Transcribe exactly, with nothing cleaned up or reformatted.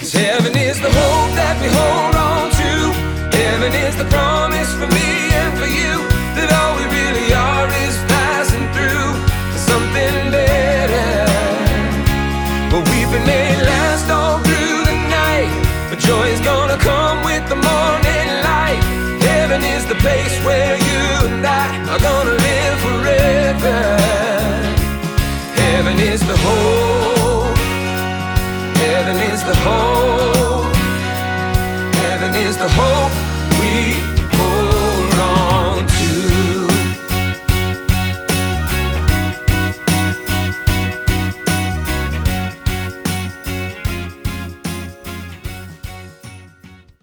Heaven is the hope that we hold on to. Heaven is the promise for me and for you, that all we really are is passing through to something better. But we've been made last all through the night, but joy is gonna come with the morning light. Heaven is the place where you and I are gonna live forever. Heaven is the hope. Heaven is the hope. Heaven is the hope.